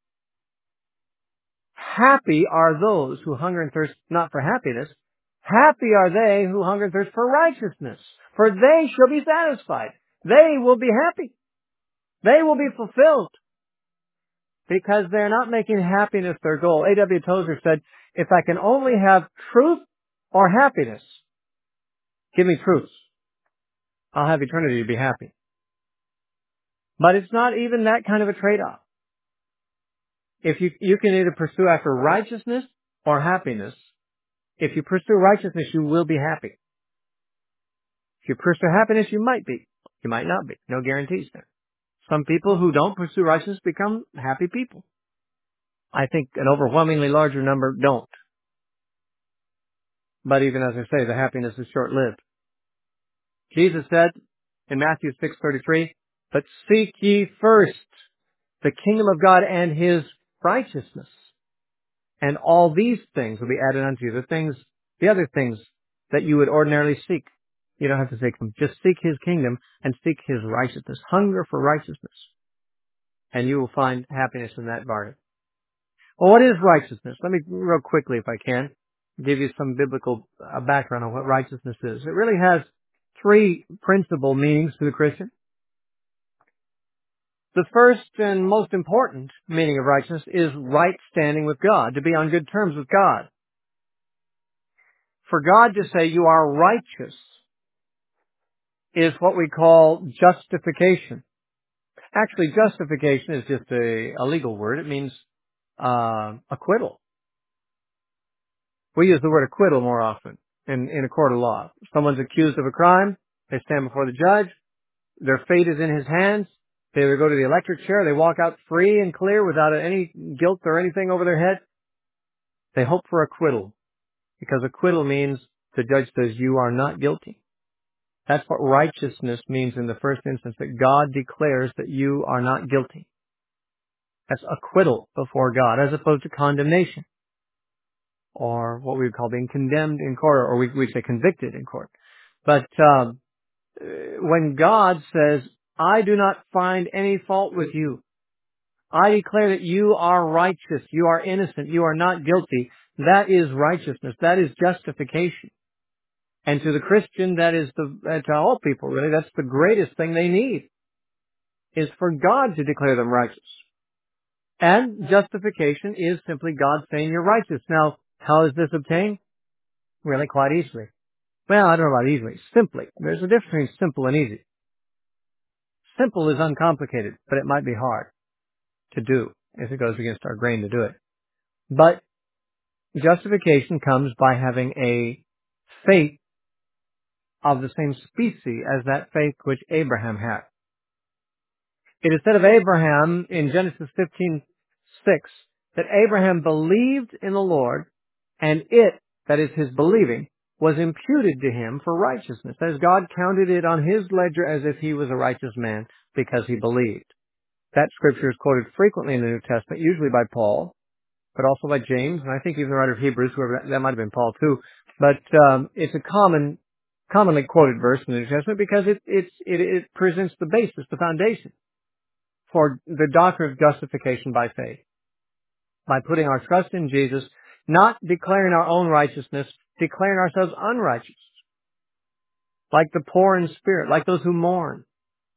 Happy are those who hunger and thirst not for happiness. Happy are they who hunger and thirst for righteousness, for they shall be satisfied. They will be happy. They will be fulfilled. because they're not making happiness their goal. A.W. Tozer said, if I can only have truth or happiness, give me truth. I'll have eternity to be happy. But it's not even that kind of a trade-off. If you can either pursue after righteousness or happiness. If you pursue righteousness, you will be happy. If you pursue happiness, you might be. You might not be. No guarantees there. Some people who don't pursue righteousness become happy people. I think an overwhelmingly larger number don't. But even as I say, the happiness is short-lived. Jesus said in Matthew 6:33, but seek ye first the kingdom of God and His righteousness, and all these things will be added unto you. The other things that you would ordinarily seek. You don't have to seek them. Just seek His kingdom and seek His righteousness. Hunger for righteousness. And you will find happiness in that bargain. Well, what is righteousness? Let me, real quickly if I can, give you some biblical background on what righteousness is. It really has three principal meanings to the Christian. The first and most important meaning of righteousness is right standing with God, to be on good terms with God. For God to say you are righteous is what we call justification. Actually, justification is just a legal word. It means acquittal. We use the word acquittal more often in a court of law. Someone's accused of a crime. They stand before the judge. Their fate is in his hands. They either go to the electric chair, they walk out free and clear without any guilt or anything over their head. They hope for acquittal, because acquittal means the judge says you are not guilty. That's what righteousness means in the first instance, that God declares that you are not guilty. That's acquittal before God, as opposed to condemnation, or what we would call being condemned in court, or we say convicted in court. But when God says, I do not find any fault with you, I declare that you are righteous, you are innocent, you are not guilty, that is righteousness, that is justification. And to the Christian, that is to all people really, that's the greatest thing they need, is for God to declare them righteous. And justification is simply God saying you're righteous. Now, how is this obtained? Really quite easily. Well, I don't know about easily. Simply. There's a difference between simple and easy. Simple is uncomplicated, but it might be hard to do if it goes against our grain to do it. But justification comes by having a faith of the same species as that faith which Abraham had. It is said of Abraham in Genesis 15:6 that Abraham believed in the Lord, and it, that is his believing, was imputed to him for righteousness, as God counted it on his ledger as if he was a righteous man because he believed. That scripture is quoted frequently in the New Testament, usually by Paul, but also by James, and I think even the writer of Hebrews, whoever that might have been Paul too. But it's a commonly quoted verse in the New Testament because it presents the basis, the foundation for the doctrine of justification by faith. By putting our trust in Jesus, not declaring our own righteousness, declaring ourselves unrighteous, like the poor in spirit, like those who mourn,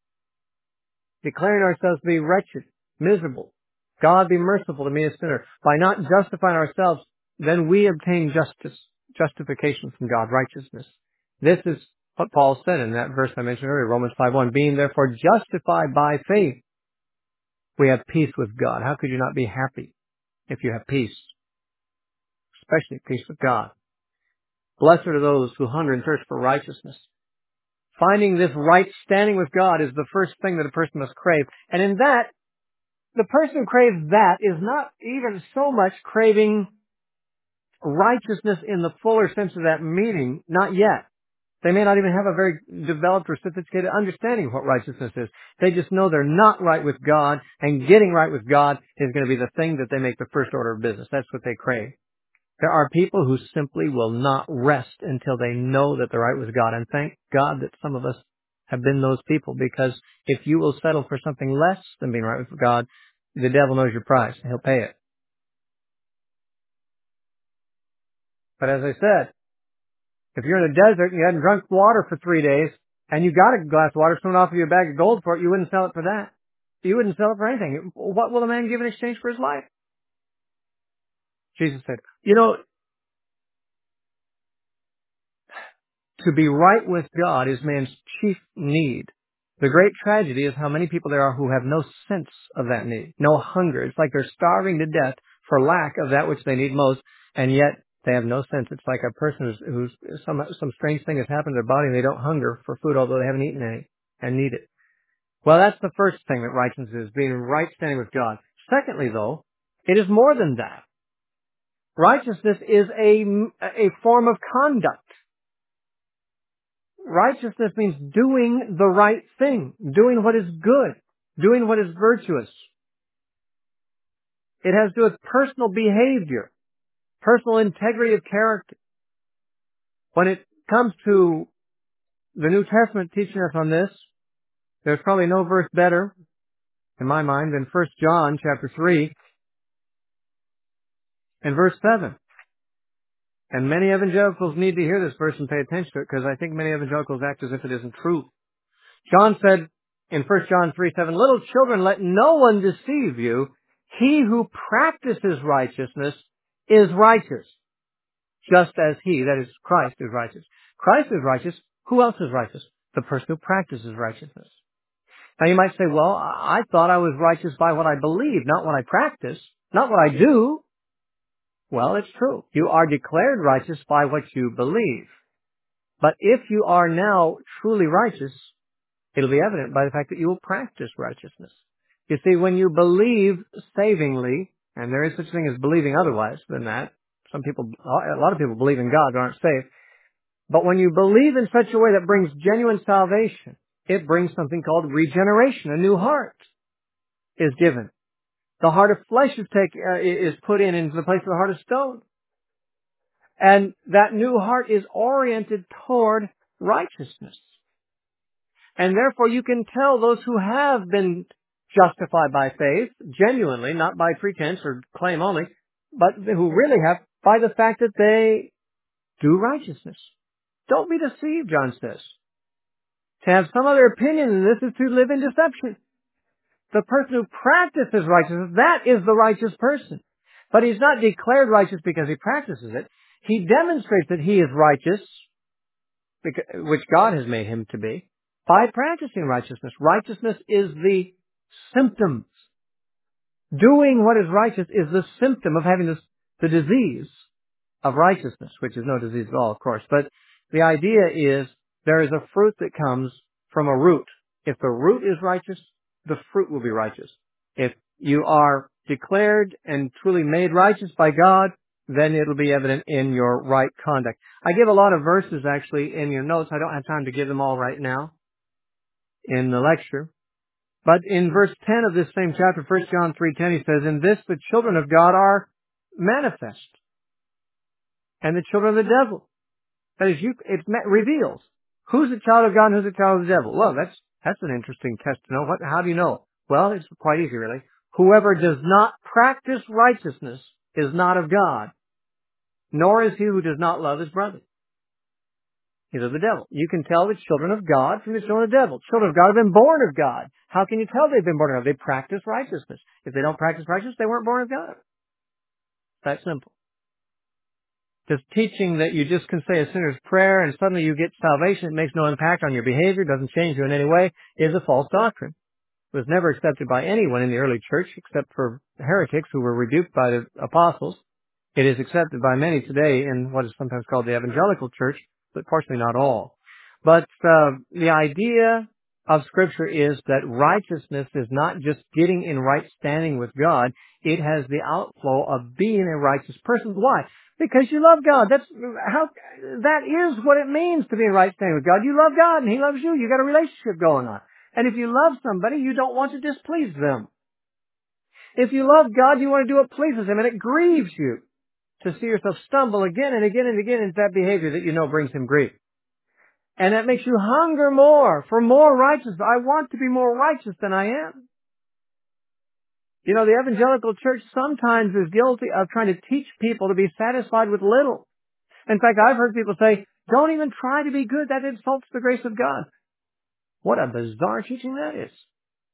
declaring ourselves to be wretched, miserable. God be merciful to me, a sinner. By not justifying ourselves, then we obtain justification from God, righteousness. This is what Paul said in that verse I mentioned earlier, Romans 5:1. Being therefore justified by faith, we have peace with God. How could you not be happy if you have peace? Especially peace with God. Blessed are those who hunger and thirst for righteousness. Finding this right standing with God is the first thing that a person must crave. And in that, the person who craves that is not even so much craving righteousness in the fuller sense of that meaning, not yet. They may not even have a very developed or sophisticated understanding of what righteousness is. They just know they're not right with God, and getting right with God is going to be the thing that they make the first order of business. That's what they crave. There are people who simply will not rest until they know that they're right with God. And thank God that some of us have been those people, because if you will settle for something less than being right with God, the devil knows your price. He'll pay it. But as I said, if you're in a desert and you hadn't drunk water for 3 days and you got a glass of water, someone offered you a bag of gold for it, you wouldn't sell it for that. You wouldn't sell it for anything. What will a man give in exchange for his life? Jesus said, to be right with God is man's chief need. The great tragedy is how many people there are who have no sense of that need, no hunger. It's like they're starving to death for lack of that which they need most, and yet they have no sense. It's like a person who's some strange thing has happened to their body and they don't hunger for food, although they haven't eaten any and need it. Well, that's the first thing that righteousness is, being in right standing with God. Secondly, though, it is more than that. Righteousness is a form of conduct. Righteousness means doing the right thing, doing what is good, doing what is virtuous. It has to do with personal behavior, personal integrity of character. When it comes to the New Testament teaching us on this, there's probably no verse better, in my mind, than 1 John chapter 3 and verse 7. And many evangelicals need to hear this verse and pay attention to it, because I think many evangelicals act as if it isn't true. John said in 1 John 3:7, little children, let no one deceive you. He who practices righteousness is righteous, just as he, that is Christ, is righteous. Christ is righteous. Who else is righteous? The person who practices righteousness. Now you might say, well, I thought I was righteous by what I believe, not what I practice, not what I do. Well, it's true. You are declared righteous by what you believe. But if you are now truly righteous, it'll be evident by the fact that you will practice righteousness. You see, when you believe savingly, and there is such a thing as believing otherwise than that, a lot of people believe in God but aren't saved. But when you believe in such a way that brings genuine salvation, it brings something called regeneration. A new heart is given. The heart of flesh is put into the place of the heart of stone. And that new heart is oriented toward righteousness. And therefore you can tell those who have been justified by faith, genuinely, not by pretense or claim only, but who really have, by the fact that they do righteousness. Don't be deceived, John says. To have some other opinion than this is to live in deception. The person who practices righteousness, that is the righteous person. But he's not declared righteous because he practices it. He demonstrates that he is righteous, which God has made him to be, by practicing righteousness. Righteousness is the symptom. Doing what is righteous is the symptom of having the disease of righteousness, which is no disease at all, of course. But the idea is there is a fruit that comes from a root. If the root is righteous, the fruit will be righteous. If you are declared and truly made righteous by God, then it'll be evident in your right conduct. I give a lot of verses actually in your notes. I don't have time to give them all right now in the lecture. But in verse 10 of this same chapter, 1 John 3:10, he says, in this the children of God are manifest, and the children of the devil. That is, it reveals who's a child of God and who's a child of the devil. Well, that's an interesting test to know. How do you know? Well, it's quite easy, really. Whoever does not practice righteousness is not of God, nor is he who does not love his brother. He's of the devil. You can tell the children of God from the children of the devil. Children of God have been born of God. How can you tell they've been born of God? They practice righteousness. If they don't practice righteousness, they weren't born of God. That simple. This teaching that you just can say a sinner's prayer and suddenly you get salvation, it makes no impact on your behavior, doesn't change you in any way, is a false doctrine. It was never accepted by anyone in the early church except for heretics who were rebuked by the apostles. It is accepted by many today in what is sometimes called the evangelical church, but fortunately not all. But the idea of Scripture is that righteousness is not just getting in right standing with God. It has the outflow of being a righteous person. Why? Because you love God. That is what it means to be in right standing with God. You love God and He loves you. You got a relationship going on. And if you love somebody, you don't want to displease them. If you love God, you want to do what pleases Him, and it grieves you to see yourself stumble again and again and again into that behavior that you know brings Him grief. And that makes you hunger more for more righteousness. I want to be more righteous than I am. You know, the evangelical church sometimes is guilty of trying to teach people to be satisfied with little. In fact, I've heard people say, don't even try to be good. That insults the grace of God. What a bizarre teaching that is.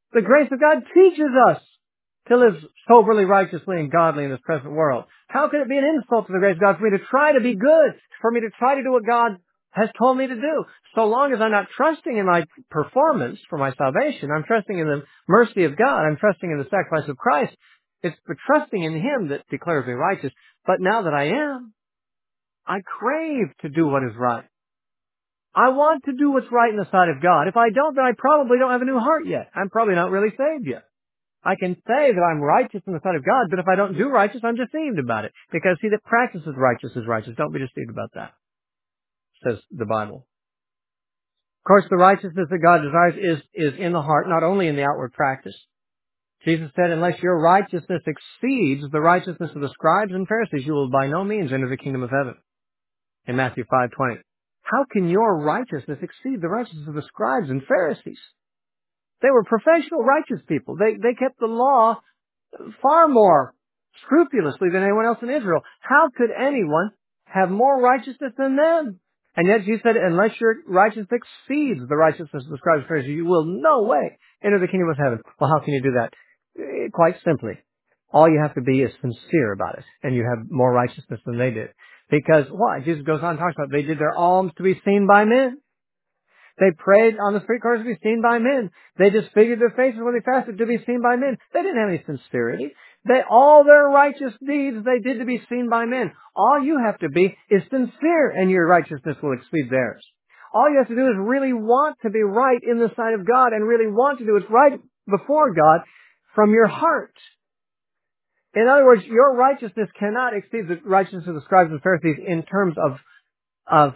The grace of God teaches us to live soberly, righteously, and godly in this present world. How can it be an insult to the grace of God for me to try to be good, for me to try to do what God has told me to do? So long as I'm not trusting in my performance for my salvation, I'm trusting in the mercy of God, I'm trusting in the sacrifice of Christ. It's the trusting in Him that declares me righteous. But now that I am, I crave to do what is right. I want to do what's right in the sight of God. If I don't, then I probably don't have a new heart yet. I'm probably not really saved yet. I can say that I'm righteous in the sight of God, but if I don't do righteous, I'm deceived about it. Because he that practices righteous is righteous. Don't be deceived about that, says the Bible. Of course, the righteousness that God desires is in the heart, not only in the outward practice. Jesus said, unless your righteousness exceeds the righteousness of the scribes and Pharisees, you will by no means enter the kingdom of heaven. In Matthew 5:20. How can your righteousness exceed the righteousness of the scribes and Pharisees? They were professional righteous people. They kept the law far more scrupulously than anyone else in Israel. How could anyone have more righteousness than them? And yet Jesus said, unless your righteousness exceeds the righteousness of the scribes and Pharisees, you will no way enter the kingdom of heaven. Well, how can you do that? Quite simply. All you have to be is sincere about it, and you have more righteousness than they did. Because why? Jesus goes on and talks about they did their alms to be seen by men. They prayed on the street corners to be seen by men. They disfigured their faces when they fasted to be seen by men. They didn't have any sincerity. All their righteous deeds they did to be seen by men. All you have to be is sincere, and your righteousness will exceed theirs. All you have to do is really want to be right in the sight of God, and really want to do what's right before God from your heart. In other words, your righteousness cannot exceed the righteousness of the scribes and Pharisees in terms of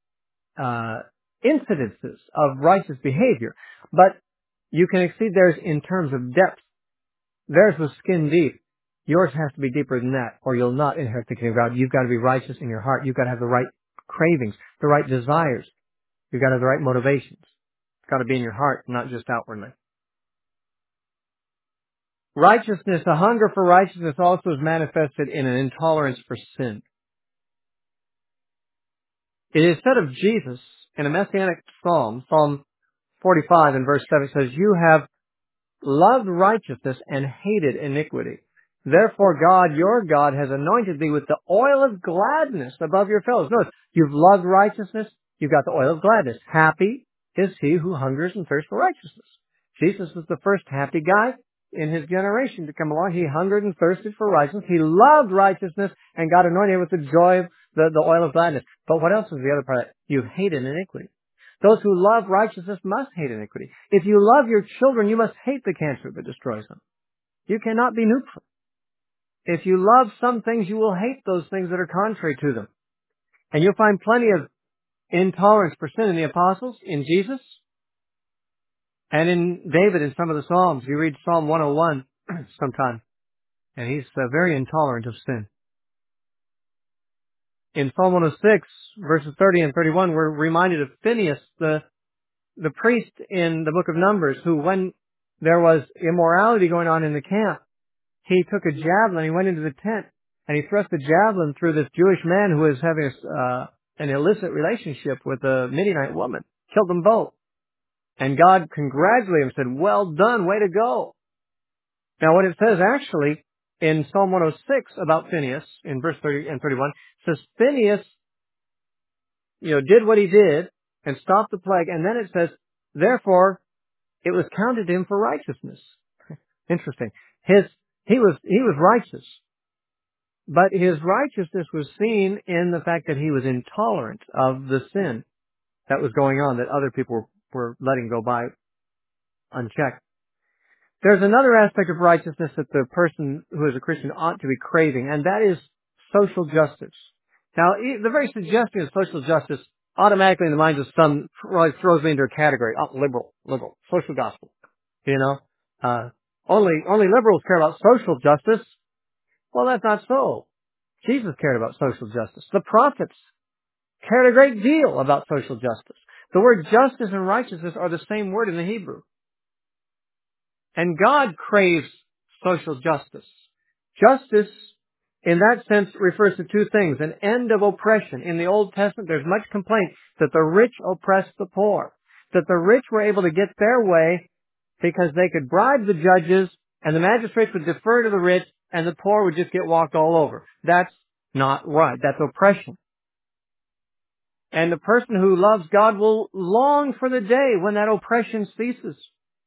incidences of righteous behavior, but you can exceed theirs in terms of depth. Theirs was skin deep. Yours has to be deeper than that, or you'll not inherit the kingdom of God. You've got to be righteous in your heart. You've got to have the right cravings, the right desires. You've got to have the right motivations. It's got to be in your heart, not just outwardly. Righteousness, a hunger for righteousness also is manifested in an intolerance for sin. It is said of Jesus in a messianic psalm, Psalm 45 and verse 7, it says, you have loved righteousness and hated iniquity. Therefore God, your God, has anointed thee with the oil of gladness above your fellows. Notice, you've loved righteousness, you've got the oil of gladness. Happy is he who hungers and thirsts for righteousness. Jesus was the first happy guy in his generation to come along. He hungered and thirsted for righteousness. He loved righteousness and got anointed with the joy of the oil of gladness. But what else is the other part? You've hated iniquity. Those who love righteousness must hate iniquity. If you love your children, you must hate the cancer that destroys them. You cannot be neutral. If you love some things, you will hate those things that are contrary to them. And you'll find plenty of intolerance for sin in the apostles, in Jesus, and in David in some of the Psalms. You read Psalm 101 sometime, and he's very intolerant of sin. In Psalm 106, verses 30 and 31, we're reminded of Phinehas, the priest in the book of Numbers, who when there was immorality going on in the camp, he took a javelin, he went into the tent, and he thrust the javelin through this Jewish man who was having an illicit relationship with a Midianite woman. Killed them both. And God congratulated him and said, well done, way to go. Now what it says actually in Psalm 106 about Phinehas, in verse 30 and 31, says Phinehas, did what he did and stopped the plague, and then it says, therefore, it was counted to him for righteousness. Interesting. He was righteous, but his righteousness was seen in the fact that he was intolerant of the sin that was going on, that other people were letting go by unchecked. There's another aspect of righteousness that the person who is a Christian ought to be craving, and that is social justice. Now, the very suggestion of social justice automatically in the minds of some throws me into a category. Liberal, social gospel. Only liberals care about social justice. Well, that's not so. Jesus cared about social justice. The prophets cared a great deal about social justice. The word justice and righteousness are the same word in the Hebrew. And God craves social justice. Justice, in that sense, refers to two things. An end of oppression. In the Old Testament, there's much complaint that the rich oppressed the poor. That the rich were able to get their way because they could bribe the judges and the magistrates would defer to the rich and the poor would just get walked all over. That's not right. That's oppression. And the person who loves God will long for the day when that oppression ceases.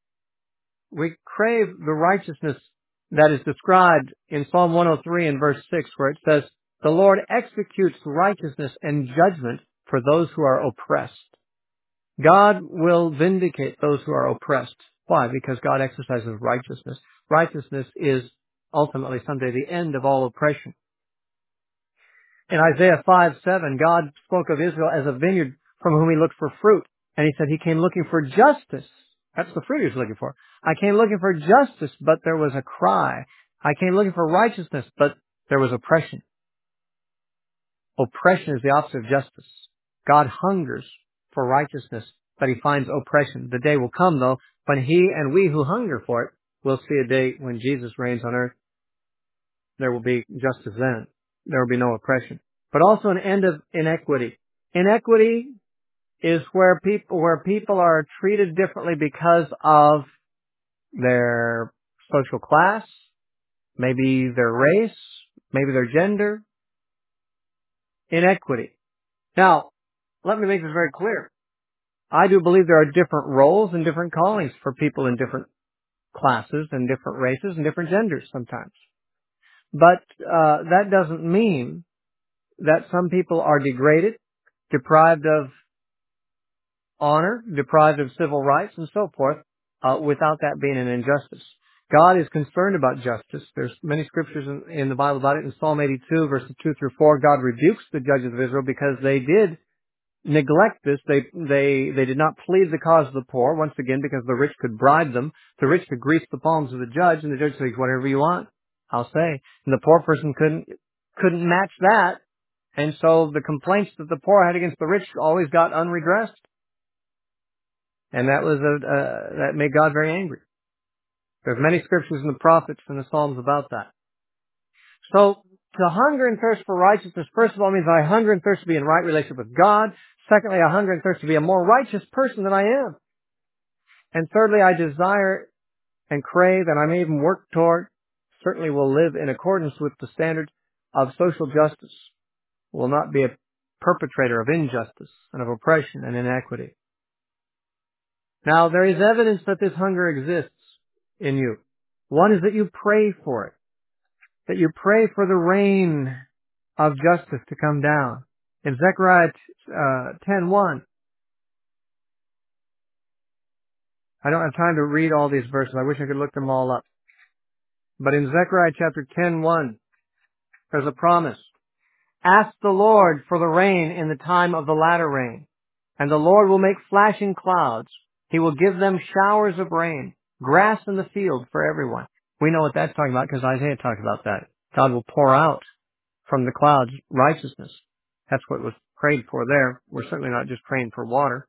We crave the righteousness that is described in Psalm 103 and verse 6, where it says, "The Lord executes righteousness and judgment for those who are oppressed." God will vindicate those who are oppressed. Why? Because God exercises righteousness. Righteousness is ultimately someday the end of all oppression. In Isaiah 5:7, God spoke of Israel as a vineyard from whom he looked for fruit. And he said he came looking for justice. That's the fruit he was looking for. I came looking for justice, but there was a cry. I came looking for righteousness, but there was oppression. Oppression is the opposite of justice. God hungers for righteousness, but he finds oppression. The day will come, though, when he and we who hunger for it will see a day when Jesus reigns on earth. There will be justice then. There will be no oppression. But also an end of inequity. Inequity is where people are treated differently because of their social class, maybe their race, maybe their gender. Inequity. Now, let me make this very clear. I do believe there are different roles and different callings for people in different classes and different races and different genders sometimes. But that doesn't mean that some people are degraded, deprived of honor, deprived of civil rights, and so forth, without that being an injustice. God is concerned about justice. There's many scriptures in the Bible about it. In Psalm 82, verses 2 through 4, God rebukes the judges of Israel because they did neglect this. They did not plead the cause of the poor, once again, because the rich could bribe them. The rich could grease the palms of the judge, and the judge says, "Whatever you want, I'll say." And the poor person couldn't match that. And so the complaints that the poor had against the rich always got unredressed. And that made God very angry. There's many scriptures in the prophets and the Psalms about that. So, to hunger and thirst for righteousness, first of all, means I hunger and thirst to be in right relationship with God. Secondly, I hunger and thirst to be a more righteous person than I am. And thirdly, I desire and crave, and I may even work toward, certainly will live in accordance with the standards of social justice. Will not be a perpetrator of injustice and of oppression and inequity. Now, there is evidence that this hunger exists in you. One is that you pray for it. That you pray for the rain of justice to come down. In Zechariah 10:1, I don't have time to read all these verses. I wish I could look them all up. But in Zechariah chapter 10:1, there's a promise. Ask the Lord for the rain in the time of the latter rain, and the Lord will make flashing clouds. He will give them showers of rain, grass in the field for everyone. We know what that's talking about because Isaiah talked about that. God will pour out from the clouds righteousness. That's what was prayed for there. We're certainly not just praying for water.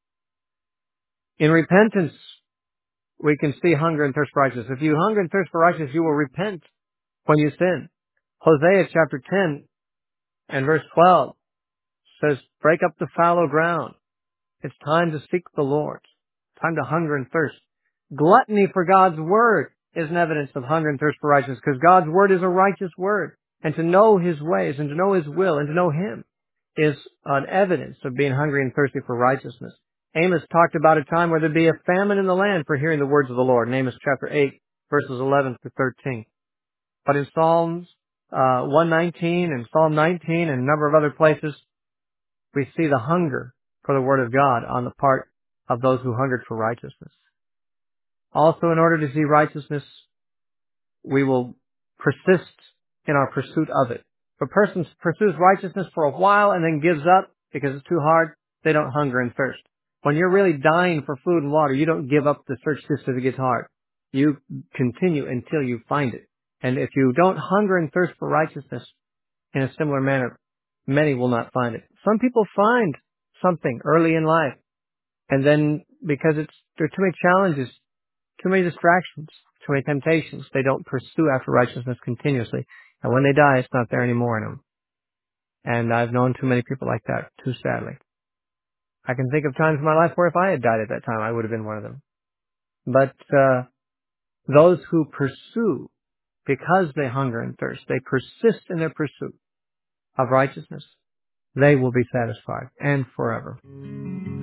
In repentance, we can see hunger and thirst for righteousness. If you hunger and thirst for righteousness, you will repent when you sin. Hosea chapter 10 and verse 12 says, break up the fallow ground. It's time to seek the Lord. Time to hunger and thirst. Gluttony for God's word is an evidence of hunger and thirst for righteousness because God's word is a righteous word. And to know his ways and to know his will and to know him is an evidence of being hungry and thirsty for righteousness. Amos talked about a time where there'd be a famine in the land for hearing the words of the Lord in Amos chapter 8, verses 11 through 13. But in Psalms 119 and Psalm 19 and a number of other places, we see the hunger for the word of God on the part of those who hungered for righteousness. Also, in order to see righteousness, we will persist in our pursuit of it. If a person pursues righteousness for a while and then gives up because it's too hard, they don't hunger and thirst. When you're really dying for food and water, you don't give up the search just if it gets hard. You continue until you find it. And if you don't hunger and thirst for righteousness in a similar manner, many will not find it. Some people find something early in life, and then because there are too many challenges, too many distractions, too many temptations, they don't pursue after righteousness continuously. And when they die, it's not there anymore in them. And I've known too many people like that, too sadly. I can think of times in my life where if I had died at that time, I would have been one of them. But those who pursue, because they hunger and thirst, they persist in their pursuit of righteousness, they will be satisfied and forever.